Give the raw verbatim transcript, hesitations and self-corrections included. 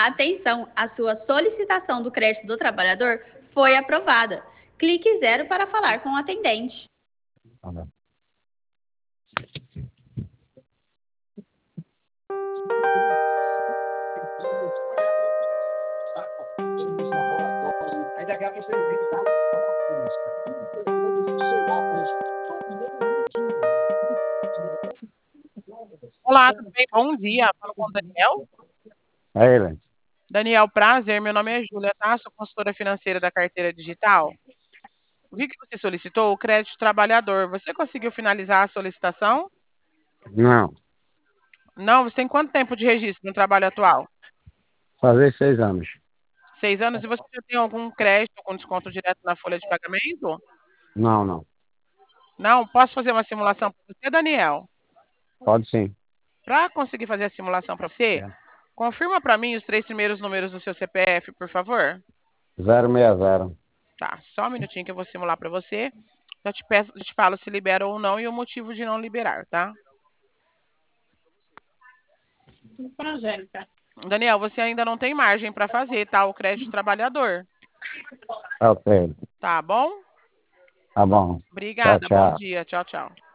Atenção, a sua solicitação do crédito do trabalhador foi aprovada. Clique zero para falar com o atendente. Olá, tudo bem? Bom dia. Falo com o Daniel. É ele. Daniel, prazer. Meu nome é Júlia, tá? Sou consultora financeira da Carteira Digital. Vi que você solicitou o crédito trabalhador. Você conseguiu finalizar a solicitação? Não, Não? Você tem quanto tempo de registro no trabalho atual? fazer seis anos. Seis anos. E você já tem algum crédito com desconto direto na folha de pagamento? Não, não. Não? Posso fazer uma simulação para você, Daniel? Pode sim. Para conseguir fazer a simulação para você, É. confirma para mim os três primeiros números do seu C P F, por favor. zero seis zero. Tá, só um minutinho que eu vou simular para você. Já te peço, já te falo se libera ou não e o motivo de não liberar, tá? Angélica. Daniel, você ainda não tem margem para fazer, tá? O crédito trabalhador. Ok. Tá bom? Tá bom. Tchau, Obrigada, bom tchau. dia. Tchau, tchau.